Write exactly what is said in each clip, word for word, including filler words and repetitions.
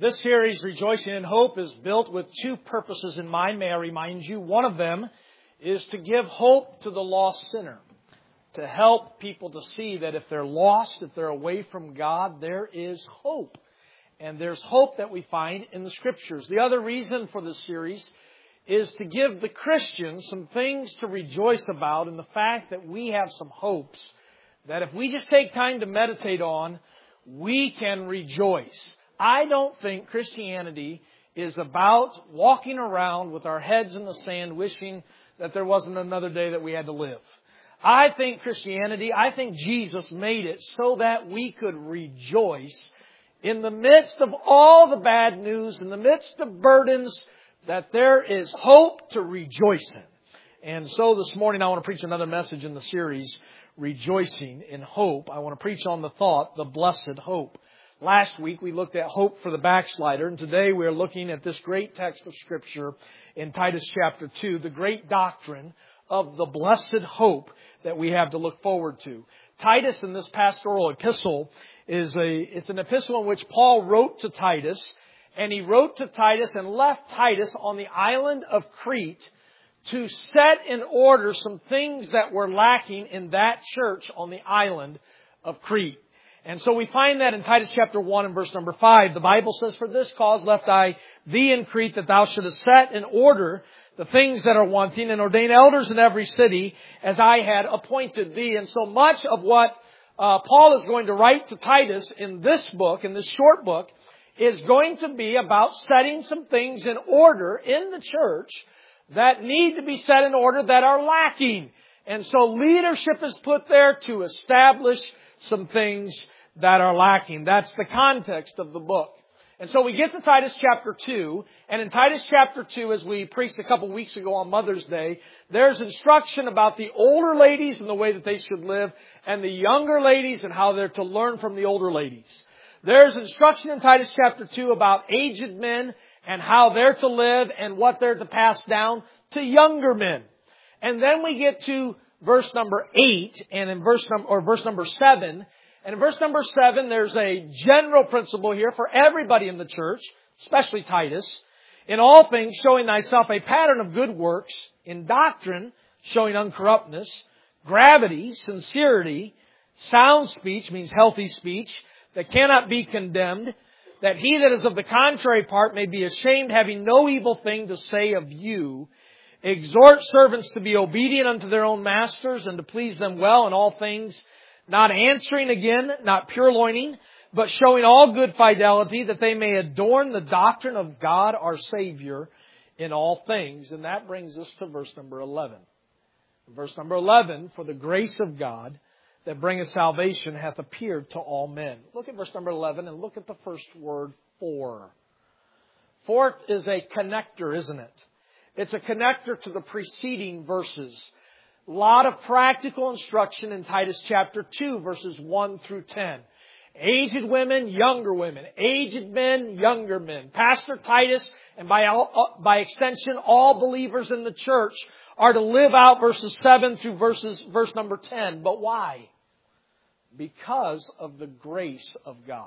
This series, Rejoicing in Hope, is built with two purposes in mind. May I remind you, one of them is to give hope to the lost sinner. To help people to see that if they're lost, if they're away from God, there is hope. And there's hope that we find in the Scriptures. The other reason for this series is to give the Christians some things to rejoice about in the fact that we have some hopes that if we just take time to meditate on, we can rejoice. I don't think Christianity is about walking around with our heads in the sand wishing that there wasn't another day that we had to live. I think Christianity, I think Jesus made it so that we could rejoice in the midst of all the bad news, in the midst of burdens, that there is hope to rejoice in. And so this morning I want to preach another message in the series, Rejoicing in Hope. I want to preach on the thought, the blessed hope. Last week we looked at hope for the backslider, and today we are looking at this great text of Scripture in Titus chapter two, the great doctrine of the blessed hope that we have to look forward to. Titus, in this pastoral epistle, is a it's an epistle in which Paul wrote to Titus, and he wrote to Titus and left Titus on the island of Crete to set in order some things that were lacking in that church on the island of Crete. And so we find that in Titus chapter one and verse number five. The Bible says, "For this cause left I thee in Crete, that thou shouldest set in order the things that are wanting, and ordain elders in every city, as I had appointed thee." And so much of what uh, Paul is going to write to Titus in this book, in this short book, is going to be about setting some things in order in the church that need to be set in order that are lacking. And so leadership is put there to establish some things that are lacking. That's the context of the book. And so we get to Titus chapter two, and in Titus chapter two, as we preached a couple weeks ago on Mother's Day, there's instruction about the older ladies and the way that they should live, and the younger ladies and how they're to learn from the older ladies. There's instruction in Titus chapter two about aged men and how they're to live and what they're to pass down to younger men. And then we get to verse number eight, and in verse number, or verse number seven, and in verse number seven, there's a general principle here for everybody in the church, especially Titus. In all things, showing thyself a pattern of good works, in doctrine, showing uncorruptness, gravity, sincerity, sound speech, means healthy speech, that cannot be condemned, that he that is of the contrary part may be ashamed, having no evil thing to say of you. Exhort servants to be obedient unto their own masters, and to please them well in all things, not answering again, not purloining, but showing all good fidelity, that they may adorn the doctrine of God our Savior in all things. And that brings us to verse number eleven. Verse number eleven, "For the grace of God that bringeth salvation hath appeared to all men." Look at verse number eleven and look at the first word, for. For is a connector, isn't it? It's a connector to the preceding verses. A lot of practical instruction in Titus chapter two, verses one through ten. Aged women, younger women. Aged men, younger men. Pastor Titus, and by, all, by extension, all believers in the church are to live out verses seven through verses, verse number ten. But why? Because of the grace of God.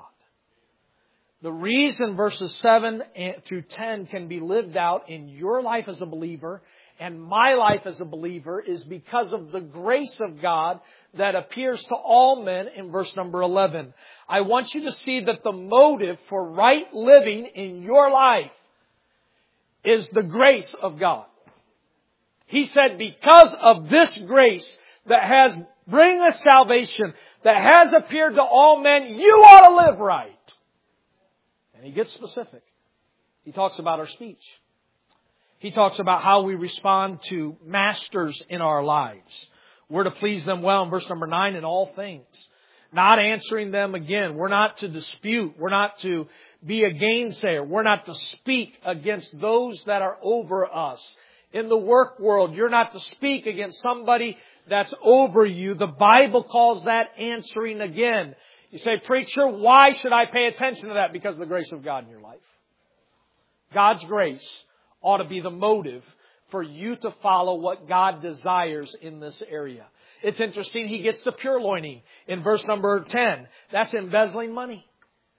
The reason verses seven through ten can be lived out in your life as a believer and my life as a believer is because of the grace of God that appears to all men in verse number eleven. I want you to see that the motive for right living in your life is the grace of God. He said, because of this grace that has bring us salvation, that has appeared to all men, you ought to live right. And he gets specific. He talks about our speech. He talks about how we respond to masters in our lives. We're to please them well in verse number nine in all things. Not answering them again. We're not to dispute. We're not to be a gainsayer. We're not to speak against those that are over us. In the work world, you're not to speak against somebody that's over you. The Bible calls that answering again. You say, "Preacher, why should I pay attention to that?" Because of the grace of God in your life. God's grace ought to be the motive for you to follow what God desires in this area. It's interesting, he gets to purloining in verse number ten. That's embezzling money.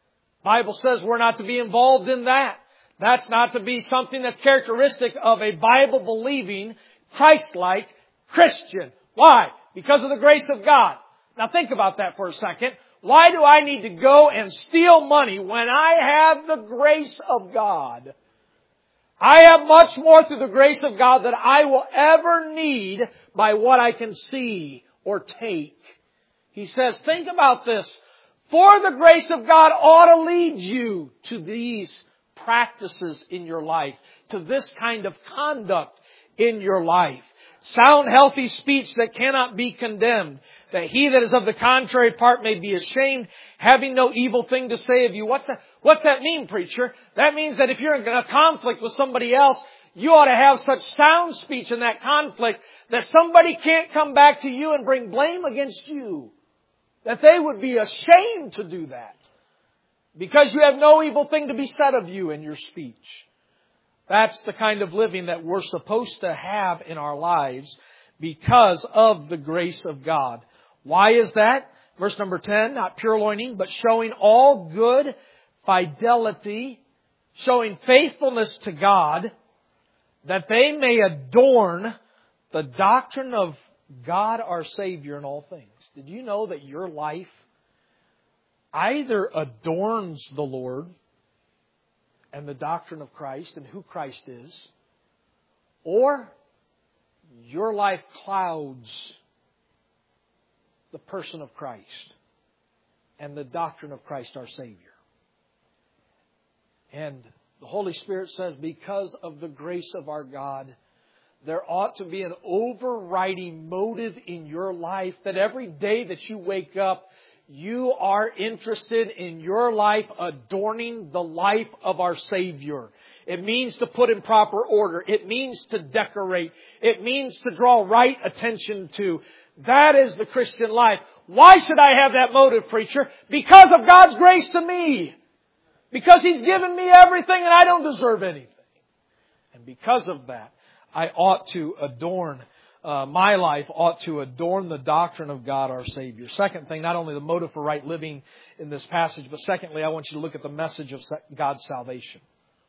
Bible says we're not to be involved in that. That's not to be something that's characteristic of a Bible-believing, Christ-like Christian. Why? Because of the grace of God. Now think about that for a second. Why do I need to go and steal money when I have the grace of God? I have much more through the grace of God than I will ever need by what I can see or take. He says, think about this. For the grace of God ought to lead you to these practices in your life, to this kind of conduct in your life. Sound, healthy speech that cannot be condemned, that he that is of the contrary part may be ashamed, having no evil thing to say of you. What's that, what's that mean, preacher? That means that if you're in a conflict with somebody else, you ought to have such sound speech in that conflict that somebody can't come back to you and bring blame against you. That they would be ashamed to do that. Because you have no evil thing to be said of you in your speech. That's the kind of living that we're supposed to have in our lives because of the grace of God. Why is that? Verse number ten, not purloining, but showing all good fidelity, showing faithfulness to God, that they may adorn the doctrine of God our Savior in all things. Did you know that your life either adorns the Lord and the doctrine of Christ and who Christ is, or your life clouds the person of Christ and the doctrine of Christ our Savior? And the Holy Spirit says, because of the grace of our God, there ought to be an overriding motive in your life that every day that you wake up, you are interested in your life adorning the life of our Savior. It means to put in proper order. It means to decorate. It means to draw right attention to. That is the Christian life. Why should I have that motive, preacher? Because of God's grace to me. Because He's given me everything and I don't deserve anything. And because of that, I ought to adorn Uh, my life ought to adorn the doctrine of God our Savior. Second thing, not only the motive for right living in this passage, but secondly, I want you to look at the message of God's salvation.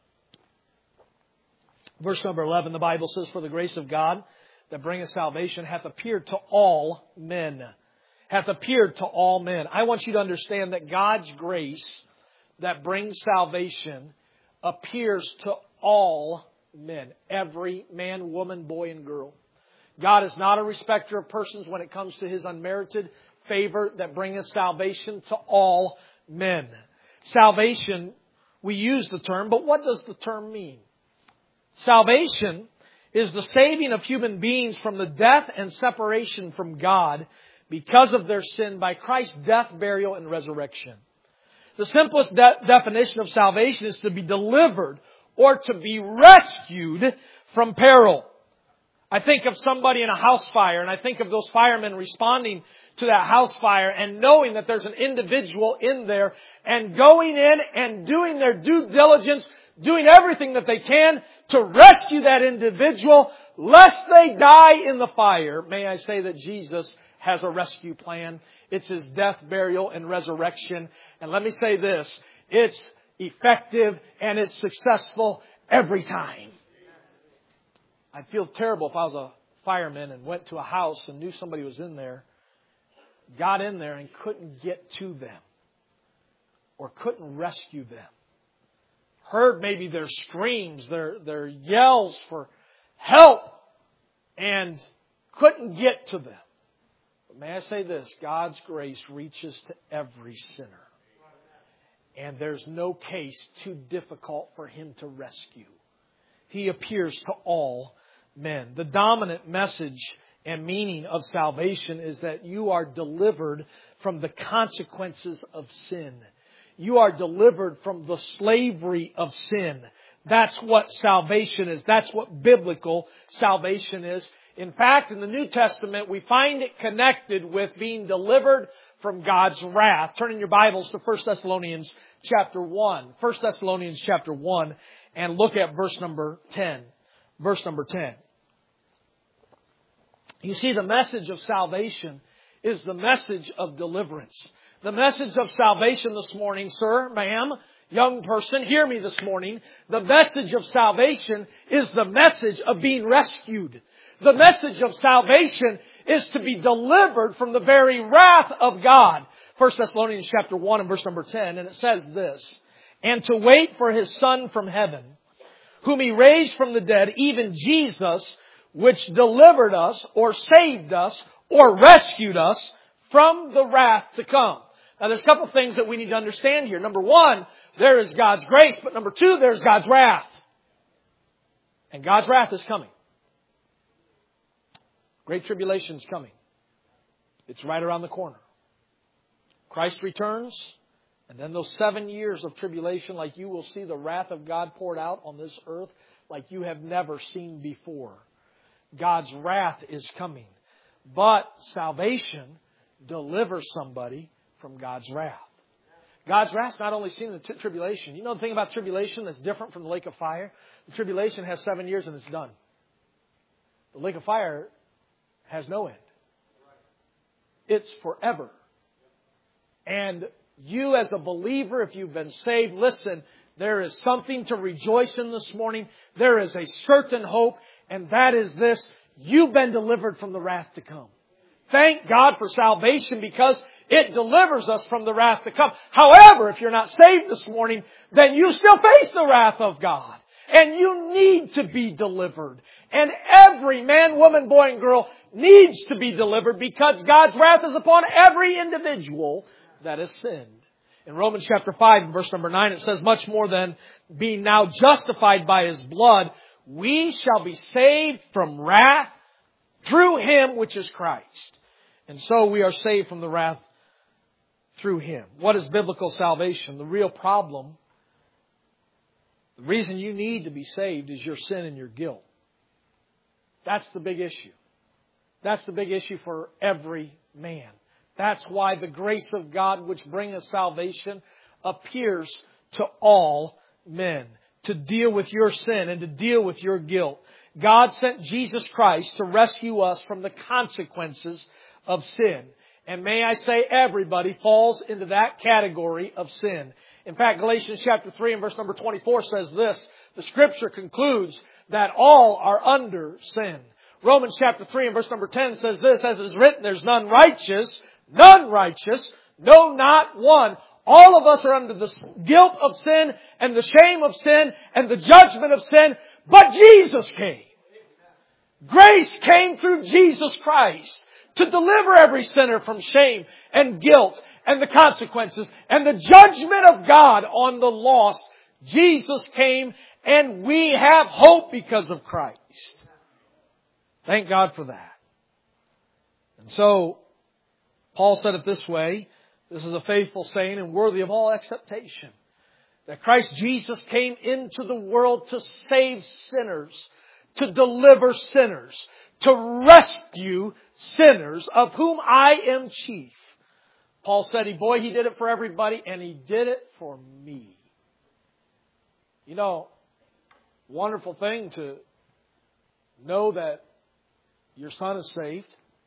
Verse number eleven, the Bible says, for the grace of God that bringeth salvation hath appeared to all men. Hath appeared to all men. I want you to understand that God's grace that brings salvation appears to all men. Every man, woman, boy, and girl. God is not a respecter of persons when it comes to His unmerited favor that bringeth salvation to all men. Salvation, we use the term, but what does the term mean? Salvation is the saving of human beings from the death and separation from God because of their sin by Christ's death, burial, and resurrection. The simplest de- definition of salvation is to be delivered or to be rescued from peril. I think of somebody in a house fire, and I think of those firemen responding to that house fire and knowing that there's an individual in there and going in and doing their due diligence, doing everything that they can to rescue that individual lest they die in the fire. May I say that Jesus has a rescue plan. It's His death, burial, and resurrection. And let me say this, it's effective and it's successful every time. I'd feel terrible if I was a fireman and went to a house and knew somebody was in there, got in there and couldn't get to them or couldn't rescue them. Heard maybe their screams, their, their yells for help and couldn't get to them. But may I say this, God's grace reaches to every sinner. And there's no case too difficult for Him to rescue. He appears to all men. The dominant message and meaning of salvation is that you are delivered from the consequences of sin. You are delivered from the slavery of sin. That's what salvation is. That's what biblical salvation is. In fact, in the New Testament, we find it connected with being delivered from God's wrath. Turn in your Bibles to First Thessalonians chapter one. First Thessalonians chapter one. And look at verse number ten. Verse number ten. You see, the message of salvation is the message of deliverance. The message of salvation this morning, sir, ma'am, Young person, hear me this morning. The message of salvation is the message of being rescued. The message of salvation is to be delivered from the very wrath of God. First Thessalonians chapter one and verse number ten, and it says this, and to wait for His Son from heaven, whom He raised from the dead, even Jesus, which delivered us, or saved us, or rescued us from the wrath to come. Now there's a couple of things that we need to understand here. Number one, there is God's grace, but number two, there's God's wrath. And God's wrath is coming. Great tribulation is coming. It's right around the corner. Christ returns, and then those seven years of tribulation, like you will see the wrath of God poured out on this earth like you have never seen before. God's wrath is coming. But salvation delivers somebody from God's wrath. God's wrath is not only seen in the t- tribulation. You know the thing about tribulation that's different from the lake of fire? The tribulation has seven years and it's done. The lake of fire has no end. It's forever. And you as a believer, if you've been saved, listen, there is something to rejoice in this morning. There is a certain hope, and that is this. You've been delivered from the wrath to come. Thank God for salvation because it delivers us from the wrath to come. However, if you're not saved this morning, then you still face the wrath of God. And you need to be delivered. And every man, woman, boy, and girl needs to be delivered because God's wrath is upon every individual that has sinned. In Romans chapter five and verse number nine, it says, much more than being now justified by His blood, we shall be saved from wrath through Him, which is Christ. And so we are saved from the wrath through Him. What is biblical salvation? The real problem, the reason you need to be saved is your sin and your guilt. That's the big issue. That's the big issue for every man. That's why the grace of God, which bringeth salvation, appears to all men to deal with your sin and to deal with your guilt. God sent Jesus Christ to rescue us from the consequences of sin. And may I say, everybody falls into that category of sin. In fact, Galatians chapter three and verse number twenty-four says this. The Scripture concludes that all are under sin. Romans chapter three and verse number ten says this, as it is written, there's none righteous, none righteous, no, not one. All of us are under the guilt of sin and the shame of sin and the judgment of sin. But Jesus came. Grace came through Jesus Christ to deliver every sinner from shame and guilt and the consequences and the judgment of God on the lost. Jesus came and we have hope because of Christ. Thank God for that. And so, Paul said it this way. This is a faithful saying and worthy of all acceptation. That Christ Jesus came into the world to save sinners, to deliver sinners, to rescue sinners, of whom I am chief. Paul said, he, boy, He did it for everybody, and He did it for me. You know, wonderful thing to know that your son is saved,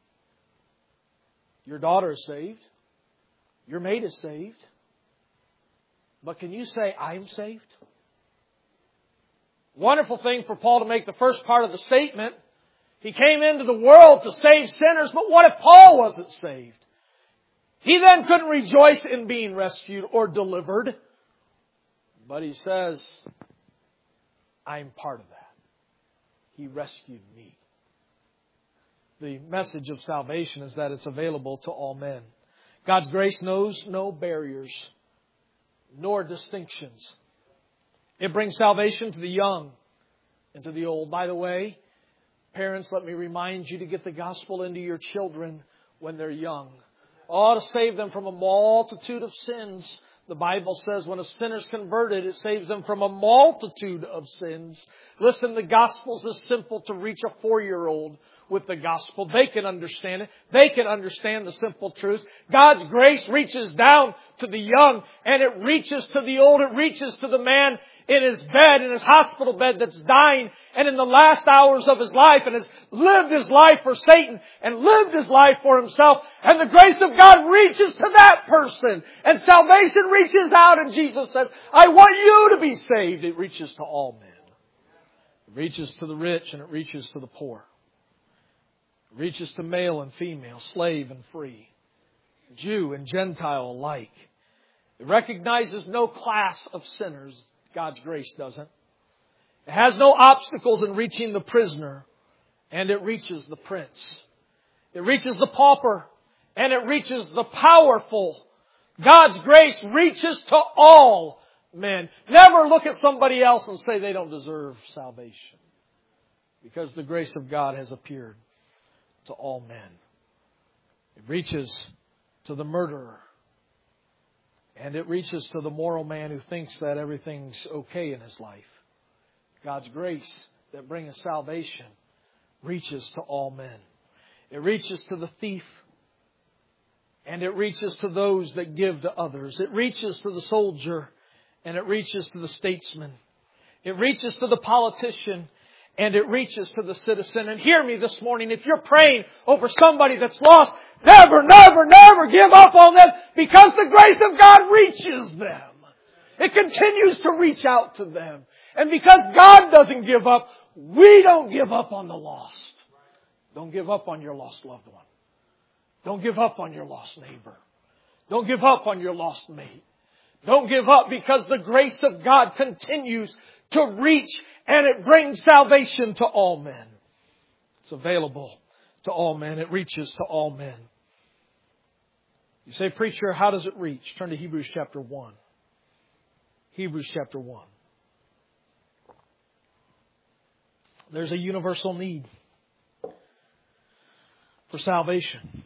your daughter is saved, your mate is saved. But can you say, I'm saved? Wonderful thing for Paul to make the first part of the statement. He came into the world to save sinners, but what if Paul wasn't saved? He then couldn't rejoice in being rescued or delivered. But he says, I'm part of that. He rescued me. The message of salvation is that it's available to all men. God's grace knows no barriers, nor distinctions. It brings salvation to the young and to the old. By the way, parents, let me remind you to get the gospel into your children when they're young. Oh, to save them from a multitude of sins. The Bible says when a sinner's converted, it saves them from a multitude of sins. Listen, the gospel's as simple to reach a four-year-old with the gospel. They can understand it. They can understand the simple truths. God's grace reaches down to the young, and it reaches to the old. It reaches to the man in his bed, in his hospital bed that's dying, and in the last hours of his life, and has lived his life for Satan and lived his life for himself. And the grace of God reaches to that person. And salvation reaches out, and Jesus says, I want you to be saved. It reaches to all men. It reaches to the rich, and it reaches to the poor. It reaches to male and female, slave and free, Jew and Gentile alike. It recognizes no class of sinners. God's grace doesn't. It has no obstacles in reaching the prisoner, and it reaches the prince. It reaches the pauper, and it reaches the powerful. God's grace reaches to all men. Never look at somebody else and say they don't deserve salvation, because the grace of God has appeared to all men. It reaches to the murderer. And it reaches to the moral man who thinks that everything's okay in his life. God's grace that bringeth salvation reaches to all men. It reaches to the thief. And it reaches to those that give to others. It reaches to the soldier. And it reaches to the statesman. It reaches to the politician. And it reaches to the citizen. And hear me this morning, if you're praying over somebody that's lost, never, never, never give up on them, because the grace of God reaches them. It continues to reach out to them. And because God doesn't give up, we don't give up on the lost. Don't give up on your lost loved one. Don't give up on your lost neighbor. Don't give up on your lost mate. Don't give up, because the grace of God continues to reach, and it brings salvation to all men. It's available to all men. It reaches to all men. You say, preacher, how does it reach? Turn to Hebrews chapter one. Hebrews chapter one. There's a universal need for salvation.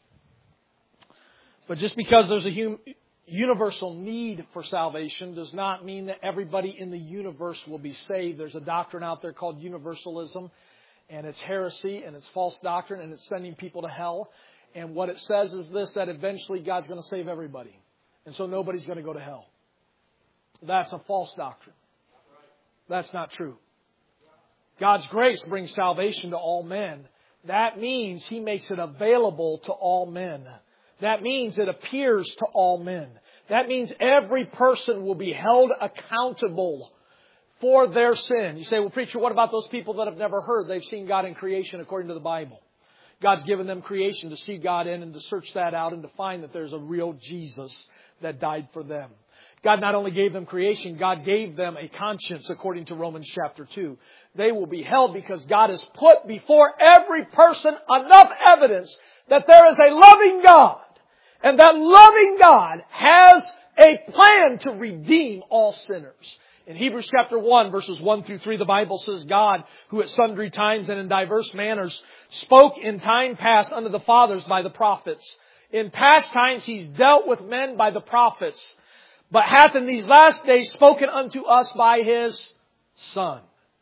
But just because there's a hum- universal need for salvation does not mean that everybody in the universe will be saved. There's a doctrine out there called universalism, and it's heresy, and it's false doctrine, and it's sending people to hell. And what it says is this, that eventually God's going to save everybody. And so nobody's going to go to hell. That's a false doctrine. That's not true. God's grace brings salvation to all men. That means He makes it available to all men. That means it appears to all men. That means every person will be held accountable for their sin. You say, well, preacher, what about those people that have never heard? They've seen God in creation according to the Bible. God's given them creation to see God in and to search that out and to find that there's a real Jesus that died for them. God not only gave them creation, God gave them a conscience according to Romans chapter two. They will be held because God has put before every person enough evidence that there is a loving God. And that loving God has a plan to redeem all sinners. In Hebrews chapter one, verses one through three, the Bible says, God, who at sundry times and in diverse manners spoke in time past unto the fathers by the prophets. In past times He's dealt with men by the prophets, but hath in these last days spoken unto us by His Son.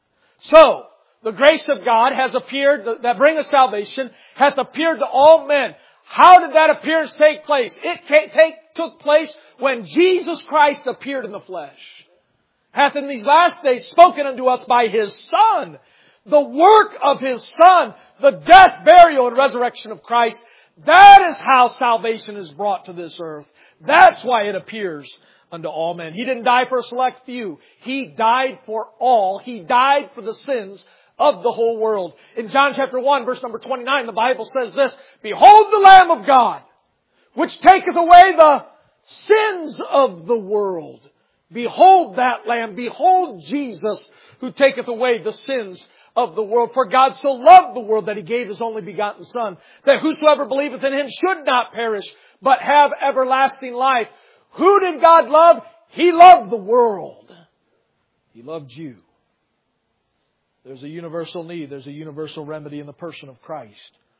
So, the grace of God has appeared, that bringeth salvation, hath appeared to all men. How did that appearance take place? It take, took place when Jesus Christ appeared in the flesh. Hath in these last days spoken unto us by His Son. The work of His Son, the death, burial, and resurrection of Christ, that is how salvation is brought to this earth. That's why it appears unto all men. He didn't die for a select few. He died for all. He died for the sins of the whole world. In John chapter one, verse number twenty-nine, the Bible says this, Behold the Lamb of God, which taketh away the sins of the world. Behold that Lamb. Behold Jesus, who taketh away the sins of the world. For God so loved the world that He gave His only begotten Son, that whosoever believeth in Him should not perish, but have everlasting life. Who did God love? He loved the world. He loved you. There's a universal need. There's a universal remedy in the person of Christ.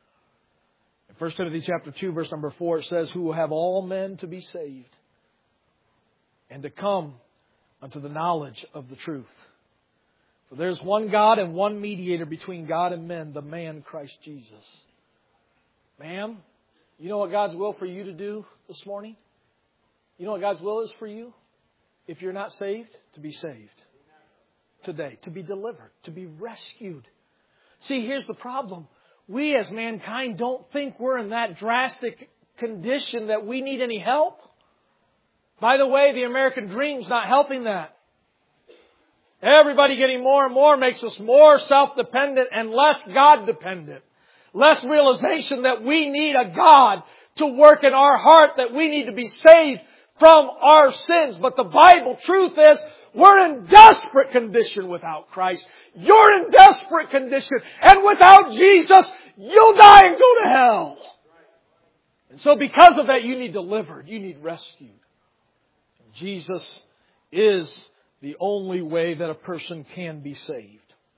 In First Timothy chapter two, verse number four, it says, Who will have all men to be saved and to come unto the knowledge of the truth. For there's one God and one mediator between God and men, the man Christ Jesus. Ma'am, you know what God's will for you to do this morning? You know what God's will is for you? If you're not saved, to be saved. Today, to be delivered, to be rescued. See, here's the problem. We as mankind don't think we're in that drastic condition that we need any help. By the way, the American dream's not helping that. Everybody getting more and more makes us more self-dependent and less God-dependent. Less realization that we need a God to work in our heart, that we need to be saved from our sins. But the Bible truth is, we're in desperate condition without Christ. You're in desperate condition. And without Jesus, you'll die and go to hell. And so because of that, you need delivered. You need rescued. And Jesus is the only way that a person can be saved.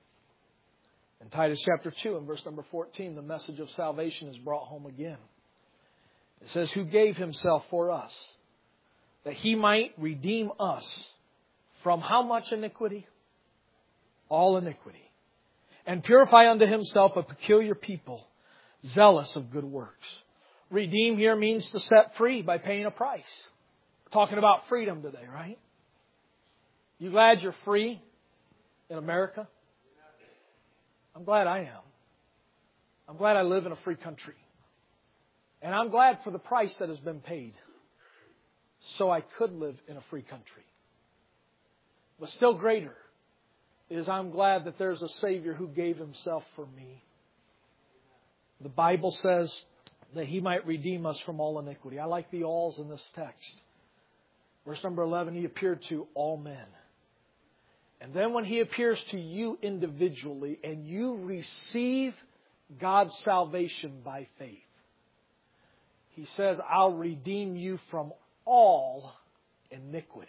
In Titus chapter two and verse number fourteen, the message of salvation is brought home again. It says, who gave Himself for us, that He might redeem us from how much iniquity? All iniquity. And purify unto Himself a peculiar people, zealous of good works. Redeem here means to set free by paying a price. We're talking about freedom today, right? You glad you're free in America? I'm glad I am. I'm glad I live in a free country. And I'm glad for the price that has been paid, so I could live in a free country. But still greater is I'm glad that there's a Savior who gave Himself for me. The Bible says that He might redeem us from all iniquity. I like the alls in this text. Verse number eleven, He appeared to all men. And then when He appears to you individually and you receive God's salvation by faith, He says, I'll redeem you from all iniquity.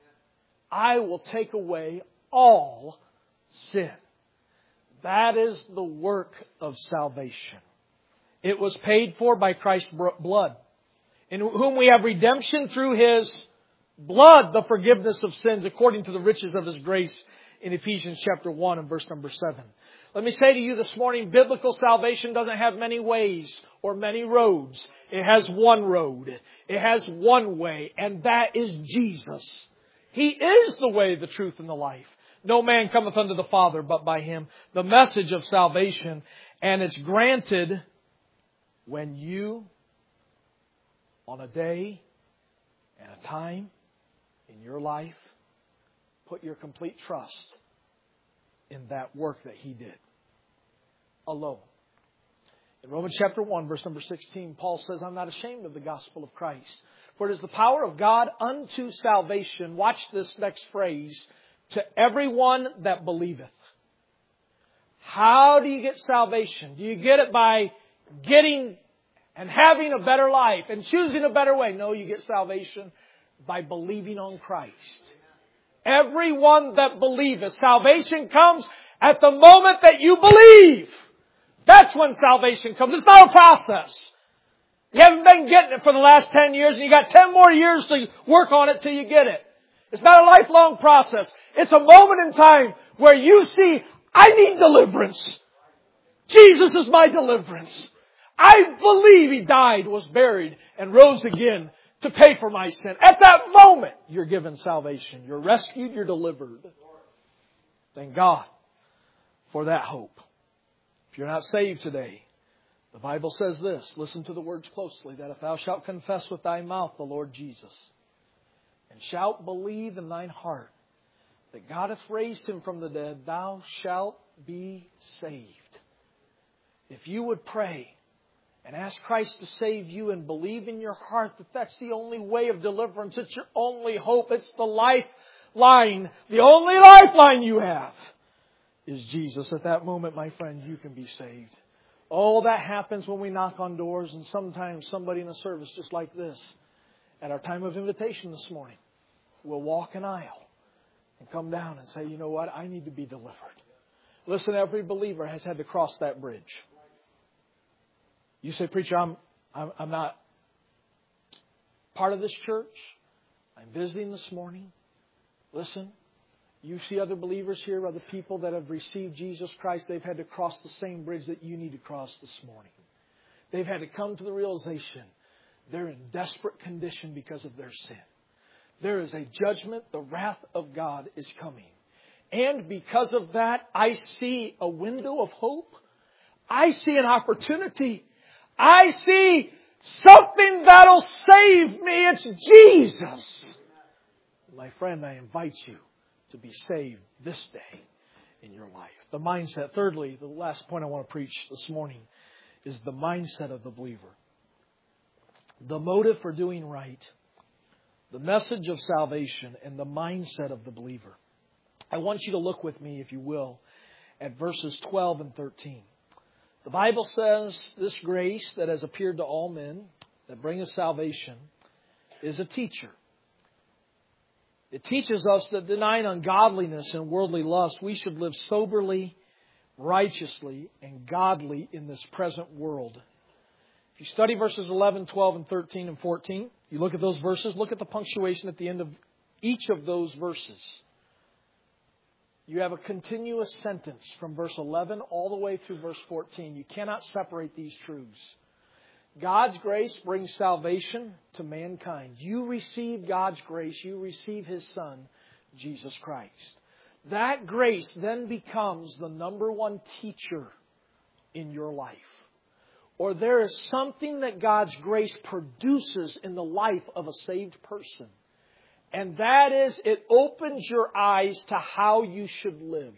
I will take away all sin. That is the work of salvation. It was paid for by Christ's blood, in whom we have redemption through His blood, the forgiveness of sins, according to the riches of His grace, in Ephesians chapter one and verse number seven. Let me say to you this morning, biblical salvation doesn't have many ways or many roads. It has one road. It has one way, and that is Jesus. He is the way, the truth, and the life. No man cometh unto the Father but by Him. The message of salvation, and it's granted when you, on a day and a time in your life, put your complete trust in that work that He did alone. In Romans chapter one, verse number sixteen, Paul says, I'm not ashamed of the gospel of Christ, for it is the power of God unto salvation. Watch this next phrase. To everyone that believeth. How do you get salvation? Do you get it by getting and having a better life and choosing a better way? No, you get salvation by believing on Christ. Everyone that believeth. Salvation comes at the moment that you believe. That's when salvation comes. It's not a process. You haven't been getting it for the last ten years and you got ten more years to work on it till you get it. It's not a lifelong process. It's a moment in time where you see, I need deliverance. Jesus is my deliverance. I believe He died, was buried, and rose again to pay for my sin. At that moment, you're given salvation. You're rescued, you're delivered. Thank God for that hope. If you're not saved today, the Bible says this. Listen to the words closely. That if thou shalt confess with thy mouth the Lord Jesus, and shalt believe in thine heart that God hath raised Him from the dead, thou shalt be saved. If you would pray and ask Christ to save you and believe in your heart that that's the only way of deliverance, it's your only hope, it's the lifeline, the only lifeline you have is Jesus. At that moment, my friend, you can be saved. Oh, that happens when we knock on doors, and sometimes somebody in a service just like this, at our time of invitation this morning, will walk an aisle and come down and say, you know what, I need to be delivered. Listen, every believer has had to cross that bridge. You say, preacher, I'm, I'm, I'm not part of this church. I'm visiting this morning. Listen, You see other believers here, other people that have received Jesus Christ, they've had to cross the same bridge that you need to cross this morning. They've had to come to the realization they're in desperate condition because of their sin. There is a judgment. The wrath of God is coming. And because of that, I see a window of hope. I see an opportunity. I see something that'll save me. It's Jesus. My friend, I invite you to be saved this day in your life. The mindset. Thirdly, the last point I want to preach this morning is the mindset of the believer. The motive for doing right. The message of salvation and the mindset of the believer. I want you to look with me, if you will, at verses twelve and thirteen. The Bible says this grace that has appeared to all men, that bringeth salvation, is a teacher. It teaches us that denying ungodliness and worldly lust, we should live soberly, righteously, and godly in this present world. If you study verses eleven, twelve, and thirteen, and fourteen, you look at those verses, look at the punctuation at the end of each of those verses. You have a continuous sentence from verse eleven all the way through verse fourteen. You cannot separate these truths. God's grace brings salvation to mankind. You receive God's grace. You receive His Son, Jesus Christ. That grace then becomes the number one teacher in your life. Or there is something that God's grace produces in the life of a saved person. And that is, it opens your eyes to how you should live.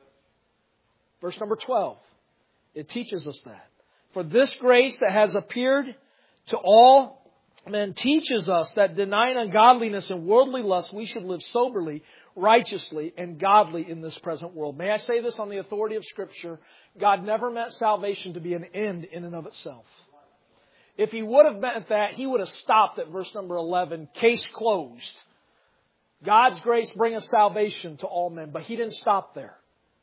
Verse number twelve. It teaches us that. For this grace that has appeared to all men teaches us that denying ungodliness and worldly lust, we should live soberly, righteously, and godly in this present world. May I say this on the authority of Scripture? God never meant salvation to be an end in and of itself. If He would have meant that, He would have stopped at verse number eleven, case closed. God's grace bringeth salvation to all men. But He didn't stop there.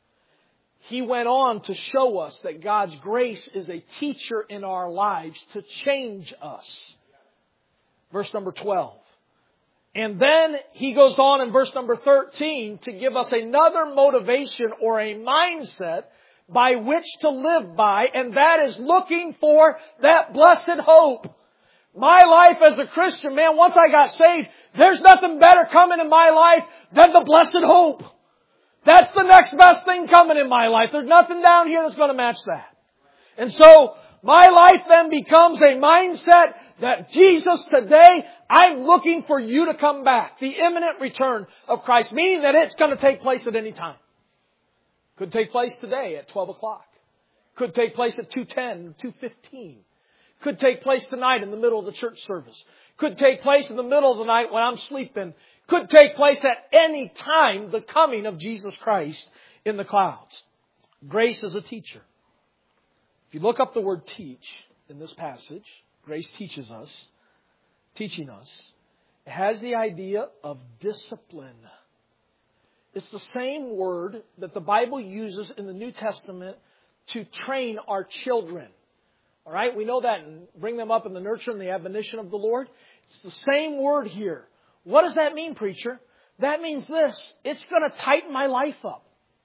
He went on to show us that God's grace is a teacher in our lives to change us. Verse number twelve. And then He goes on in verse number thirteen to give us another motivation or a mindset by which to live by, and that is looking for that blessed hope. My life as a Christian, man, once I got saved, there's nothing better coming in my life than the blessed hope. That's the next best thing coming in my life. There's nothing down here that's going to match that. And so, my life then becomes a mindset that Jesus, today, I'm looking for you to come back. The imminent return of Christ, meaning that it's going to take place at any time. Could take place today at twelve o'clock. Could take place at two ten, two fifteen. Could take place tonight in the middle of the church service. Could take place in the middle of the night when I'm sleeping. Could take place at any time, the coming of Jesus Christ in the clouds. Grace is a teacher. If you look up the word teach in this passage, grace teaches us, teaching us, it has the idea of discipline. It's the same word that the Bible uses in the New Testament to train our children. All right, we know that and bring them up in the nurture and the admonition of the Lord. It's the same word here. What does that mean, preacher? That means this. It's going to tighten my life up.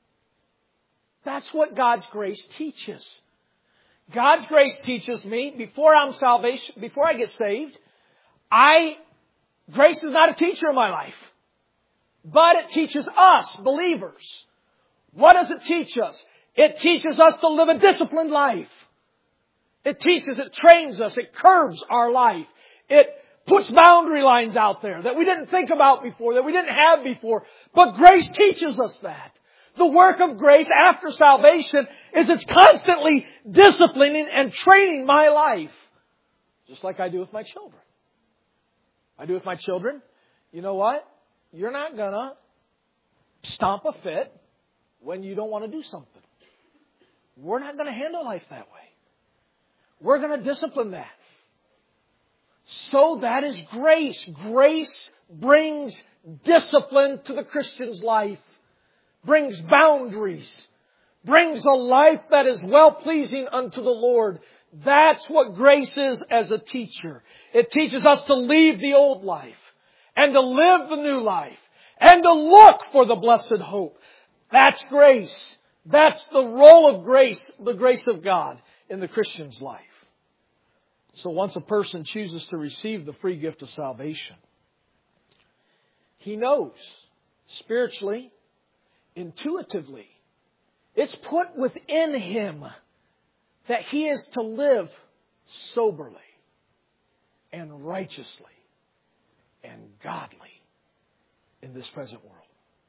That's what God's grace teaches. God's grace teaches me before I'm salvation, before I get saved, I grace is not a teacher in my life. But it teaches us, believers. What does it teach us? It teaches us to live a disciplined life. It teaches, it trains us, it curbs our life. It puts boundary lines out there that we didn't think about before, that we didn't have before. But grace teaches us that. The work of grace after salvation is it's constantly disciplining and training my life. Just like I do with my children. I do with my children. You know what? You're not going to stomp a fit when you don't want to do something. We're not going to handle life that way. We're going to discipline that. So that is grace. Grace brings discipline to the Christian's life. Brings boundaries. Brings a life that is well-pleasing unto the Lord. That's what grace is as a teacher. It teaches us to leave the old life and to live the new life and to look for the blessed hope. That's grace. That's the role of grace, the grace of God in the Christian's life. So once a person chooses to receive the free gift of salvation, he knows spiritually, intuitively, it's put within him that he is to live soberly and righteously and godly in this present world.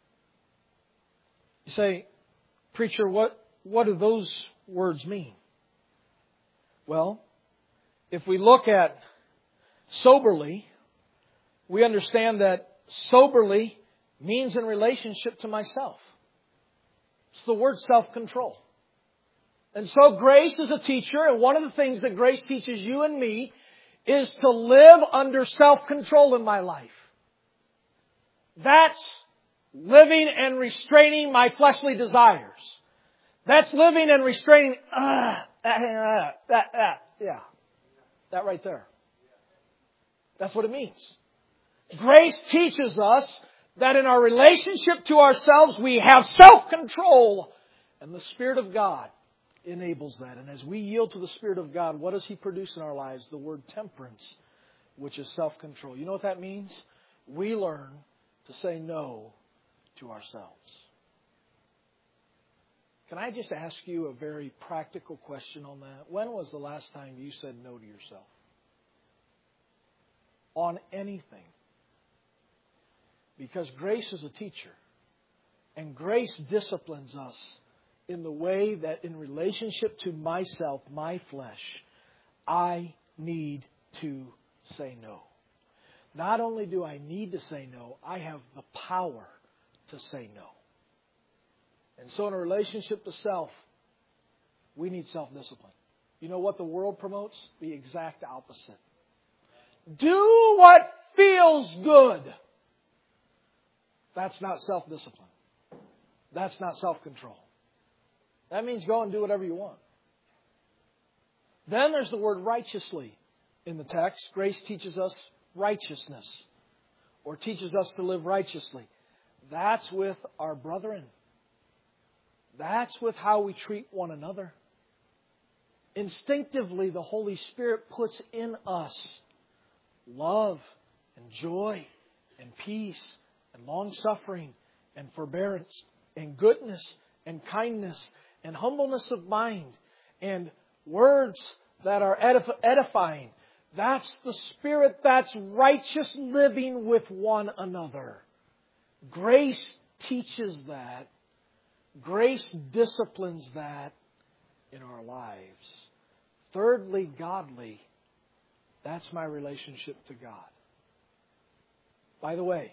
You say, preacher, what, what do those words mean? Well, if we look at soberly, we understand that soberly means in relationship to myself. It's the word self-control. And so grace is a teacher, and one of the things that grace teaches you and me is to live under self-control in my life. That's living and restraining my fleshly desires. That's living and restraining, uh, that, that, that, yeah. That right there. That's what it means. Grace teaches us that in our relationship to ourselves, we have self-control. And the Spirit of God enables that. And as we yield to the Spirit of God, what does He produce in our lives? The word temperance, which is self-control. You know what that means? We learn to say no to ourselves. Can I just ask you a very practical question on that? When was the last time you said no to yourself? On anything. Because grace is a teacher. And grace disciplines us in the way that in relationship to myself, my flesh, I need to say no. Not only do I need to say no, I have the power to say no. And so in a relationship to self, we need self-discipline. You know what the world promotes? The exact opposite. Do what feels good. That's not self-discipline. That's not self-control. That means go and do whatever you want. Then there's the word righteously in the text. Grace teaches us righteousness, or teaches us to live righteously. That's with our brethren. That's with how we treat one another. Instinctively, the Holy Spirit puts in us love and joy and peace and long-suffering and forbearance and goodness and kindness and humbleness of mind and words that are edif- edifying. That's the Spirit that's righteous living with one another. Grace teaches that. Grace disciplines that in our lives. Thirdly, godly. That's my relationship to God. By the way,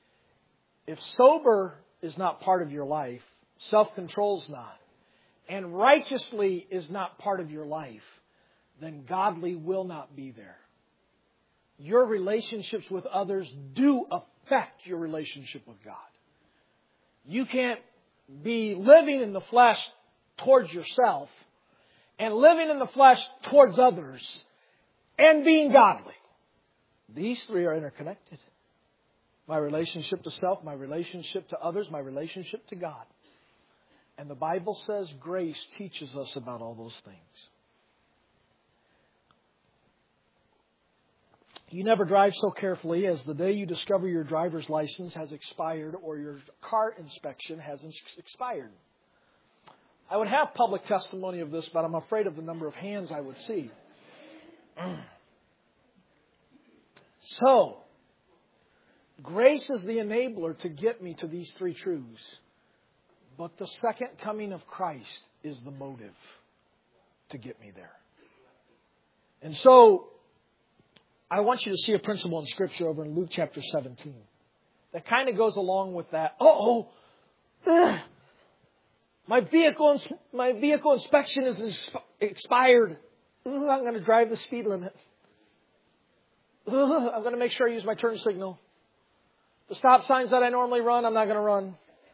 if sober is not part of your life, self-control is not, and righteously is not part of your life, then godly will not be there. Your relationships with others do affect your relationship with God. You can't be living in the flesh towards yourself and living in the flesh towards others and being godly. These three are interconnected. My relationship to self, my relationship to others, my relationship to God. And the Bible says grace teaches us about all those things. You never drive so carefully as the day you discover your driver's license has expired or your car inspection has expired. I would have public testimony of this, but I'm afraid of the number of hands I would see. So, grace is the enabler to get me to these three truths. But the second coming of Christ is the motive to get me there. And so, I want you to see a principle in Scripture over in Luke chapter seventeen that kind of goes along with that. Uh-oh, ugh, my vehicle, my vehicle inspection is expired. Ugh, I'm going to drive the speed limit. Ugh, I'm going to make sure I use my turn signal. The stop signs that I normally run, I'm not going to run.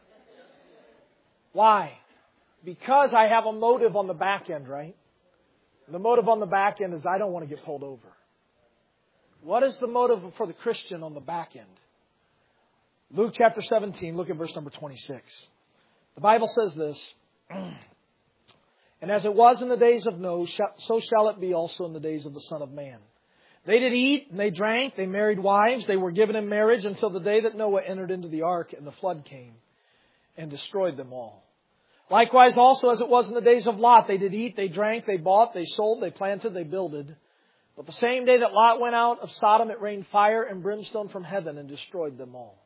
Why? Because I have a motive on the back end, right? The motive on the back end is I don't want to get pulled over. What is the motive for the Christian on the back end? Luke chapter seventeen, look at verse number twenty-six. The Bible says this, and as it was in the days of Noah, so shall it be also in the days of the Son of Man. They did eat, and they drank, they married wives, they were given in marriage until the day that Noah entered into the ark, and the flood came and destroyed them all. Likewise also as it was in the days of Lot, they did eat, they drank, they bought, they sold, they planted, they builded. But the same day that Lot went out of Sodom, it rained fire and brimstone from heaven and destroyed them all.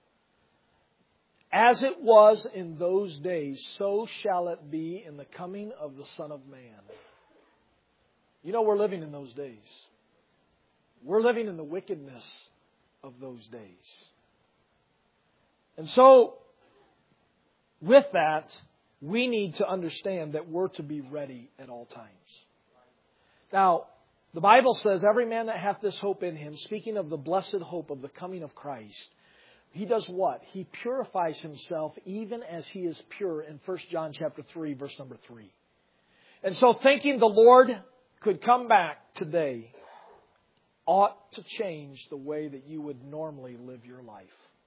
As it was in those days, so shall it be in the coming of the Son of Man. You know, we're living in those days. We're living in the wickedness of those days. And so, with that, we need to understand that we're to be ready at all times. Now, the Bible says, every man that hath this hope in him, speaking of the blessed hope of the coming of Christ, he does what? He purifies himself even as he is pure in First John chapter three, verse number three. And so thinking the Lord could come back today ought to change the way that you would normally live your life.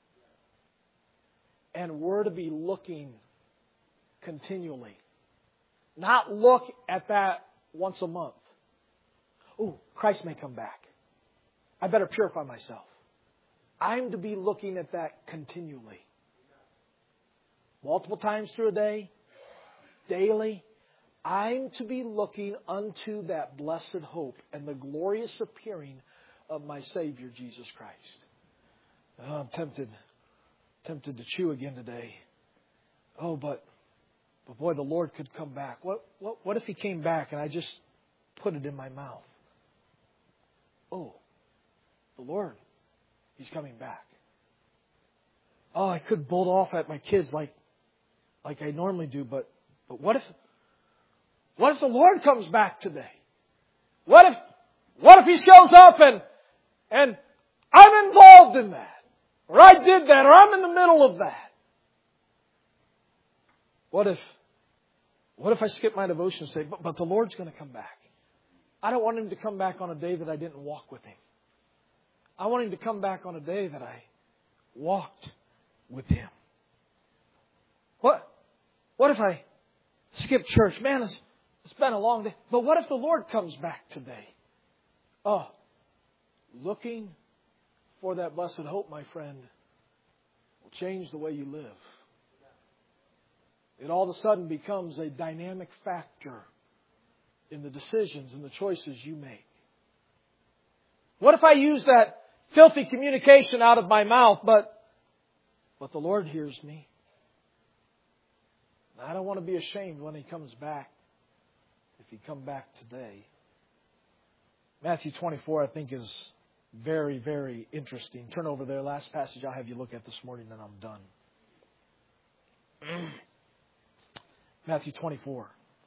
And we're to be looking continually. Not look at that once a month. Oh, Christ may come back. I better purify myself. I'm to be looking at that continually. Multiple times through a day, daily. I'm to be looking unto that blessed hope and the glorious appearing of my Savior, Jesus Christ. Oh, I'm tempted, tempted to chew again today. Oh, but, but boy, the Lord could come back. What, what, what if He came back and I just put it in my mouth? Oh, the Lord, He's coming back. Oh, I could bolt off at my kids like, like I normally do, but, but what if, what if the Lord comes back today? What if, what if He shows up and, and I'm involved in that? Or I did that, or I'm in the middle of that? What if, what if I skip my devotion and say, but, but the Lord's going to come back? I don't want Him to come back on a day that I didn't walk with Him. I want Him to come back on a day that I walked with Him. What, what if I skip church? Man, it's, it's been a long day. But what if the Lord comes back today? Oh, looking for that blessed hope, my friend, will change the way you live. It all of a sudden becomes a dynamic factor in the decisions and the choices you make. What if I use that filthy communication out of my mouth, but, but the Lord hears me? And I don't want to be ashamed when He comes back, if He come back today. Matthew twenty-four, I think, is very, very interesting. Turn over there. Last passage I'll have you look at this morning, and I'm done. Matthew twenty-four.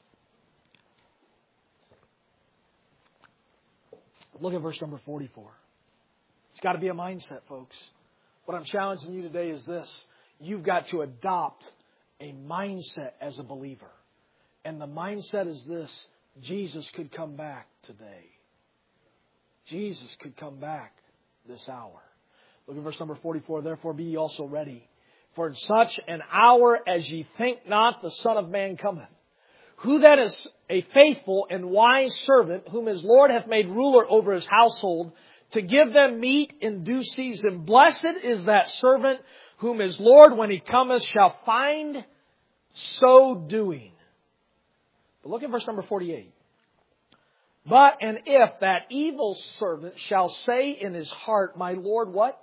Look at verse number forty-four. It's got to be a mindset, folks. What I'm challenging you today is this. You've got to adopt a mindset as a believer. And the mindset is this. Jesus could come back today. Jesus could come back this hour. Look at verse number forty-four. Therefore be ye also ready. For in such an hour as ye think not, the Son of Man cometh. Who then is a faithful and wise servant, whom his Lord hath made ruler over his household, to give them meat in due season? Blessed is that servant whom his Lord, when He cometh, shall find so doing. But look at verse number forty-eight. But and if that evil servant shall say in his heart, my Lord, what?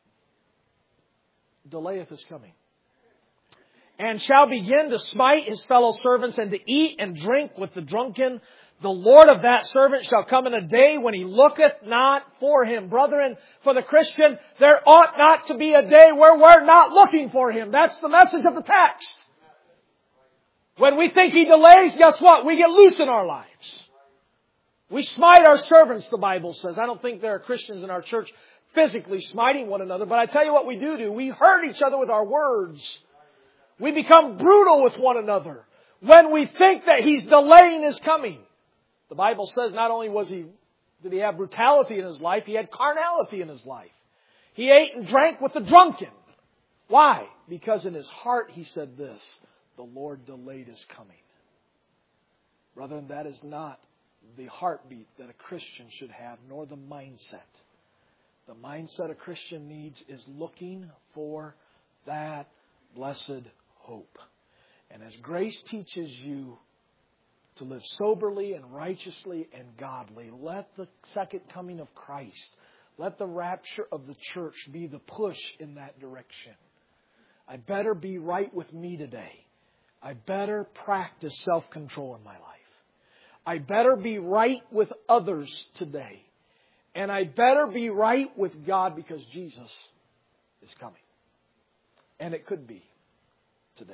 Delayeth His coming. And shall begin to smite his fellow servants and to eat and drink with the drunken, the Lord of that servant shall come in a day when he looketh not for him. Brethren, for the Christian, there ought not to be a day where we're not looking for Him. That's the message of the text. When we think He delays, guess what? We get loose in our lives. We smite our servants, the Bible says. I don't think there are Christians in our church physically smiting one another, but I tell you what we do do. We hurt each other with our words. We become brutal with one another when we think that He's delaying His coming. The Bible says not only was he, did He have brutality in His life, He had carnality in His life. He ate and drank with the drunken. Why? Because in his heart he said this, the Lord delayed his coming. Brethren, that is not the heartbeat that a Christian should have, nor the mindset. The mindset a Christian needs is looking for that blessed hope. And as grace teaches you to live soberly and righteously and godly, let the second coming of Christ, let the rapture of the church be the push in that direction. I better be right with me today. I better practice self-control in my life. I better be right with others today. And I better be right with God because Jesus is coming. And it could be today.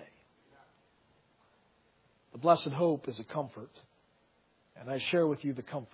The blessed hope is a comfort. And I share with you the comfort.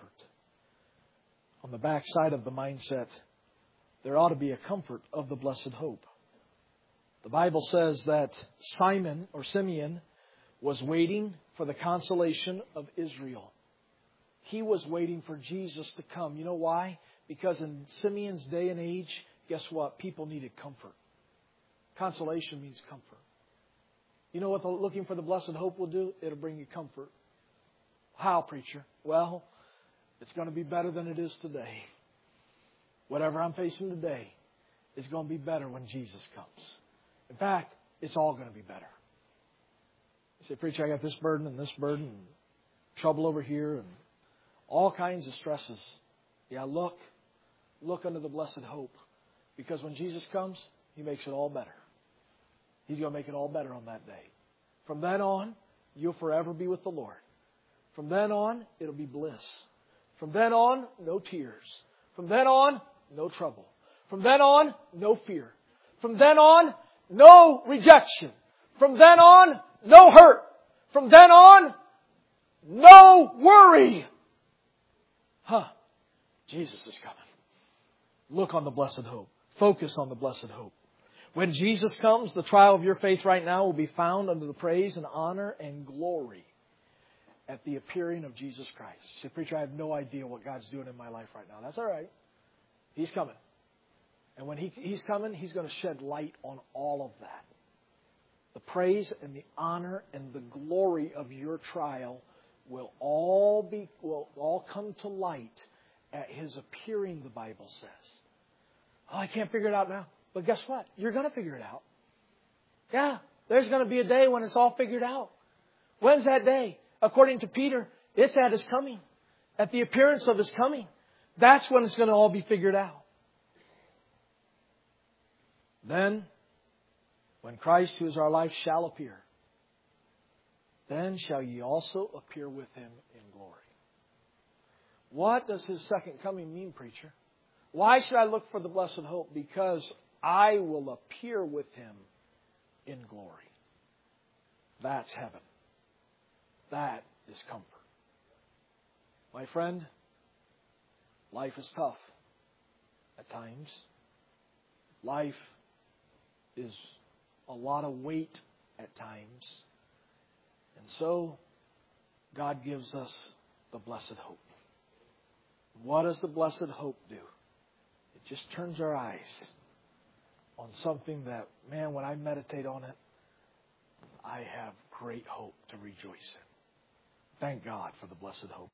On the back side of the mindset, there ought to be a comfort of the blessed hope. The Bible says that Simon or Simeon was waiting for the consolation of Israel. He was waiting for Jesus to come. You know why? Because in Simeon's day and age, guess what? People needed comfort. Consolation means comfort. You know what the, looking for the blessed hope will do? It'll bring you comfort. How, preacher? Well, it's going to be better than it is today. Whatever I'm facing today is going to be better when Jesus comes. In fact, it's all going to be better. You say, preacher, I got this burden and this burden and trouble over here and all kinds of stresses. Yeah, look. Look under the blessed hope. Because when Jesus comes, He makes it all better. He's going to make it all better on that day. From then on, you'll forever be with the Lord. From then on, it'll be bliss. From then on, no tears. From then on, no trouble. From then on, no fear. From then on, no rejection. From then on, no hurt. From then on, no worry. Huh. Jesus is coming. Look on the blessed hope. Focus on the blessed hope. When Jesus comes, the trial of your faith right now will be found under the praise and honor and glory at the appearing of Jesus Christ. You say, preacher, I have no idea what God's doing in my life right now. That's all right. He's coming. And when he, He's coming, He's going to shed light on all of that. The praise and the honor and the glory of your trial will all be will all come to light at His appearing, the Bible says. Oh, I can't figure it out now. But guess what? You're going to figure it out. Yeah, there's going to be a day when it's all figured out. When's that day? According to Peter, it's at His coming. At the appearance of His coming. That's when it's going to all be figured out. Then, when Christ, who is our life, shall appear, then shall ye also appear with Him in glory. What does His second coming mean, preacher? Why should I look for the blessed hope? Because I will appear with Him in glory. That's heaven. That is comfort. My friend, life is tough at times. Life is a lot of weight at times. And so, God gives us the blessed hope. What does the blessed hope do? It just turns our eyes on something that, man, when I meditate on it, I have great hope to rejoice in. Thank God for the blessed hope.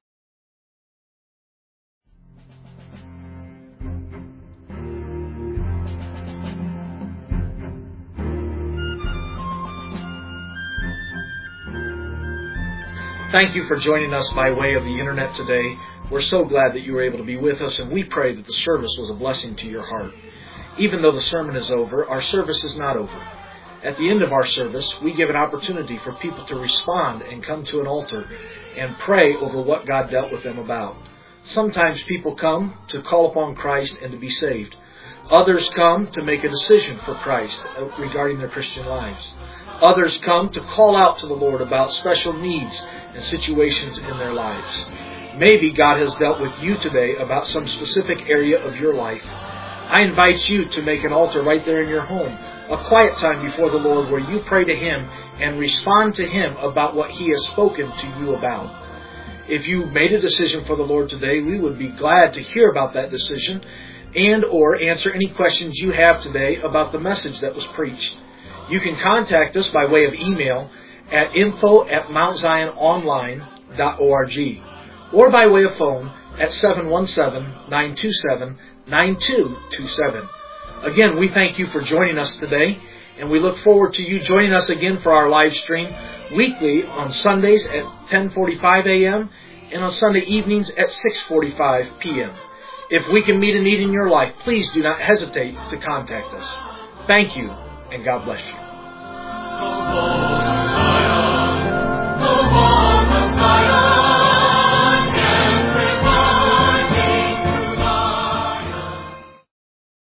Thank you for joining us by way of the internet today. We're so glad that you were able to be with us, and we pray that the service was a blessing to your heart. Even though the sermon is over, our service is not over. At the end of our service, we give an opportunity for people to respond and come to an altar and pray over what God dealt with them about. Sometimes people come to call upon Christ and to be saved. Others come to make a decision for Christ regarding their Christian lives. Others come to call out to the Lord about special needs and situations in their lives. Maybe God has dealt with you today about some specific area of your life. I invite you to make an altar right there in your home, a quiet time before the Lord where you pray to Him and respond to Him about what He has spoken to you about. If you made a decision for the Lord today, we would be glad to hear about that decision. and or answer any questions you have today about the message that was preached. You can contact us by way of email at info at mount zion online dot org or by way of phone at seven one seven, nine two seven, nine two two seven. Again, we thank you for joining us today, and we look forward to you joining us again for our live stream weekly on Sundays at ten forty-five a.m. and on Sunday evenings at six forty-five p.m. If we can meet a need in your life, please do not hesitate to contact us. Thank you, and God bless you.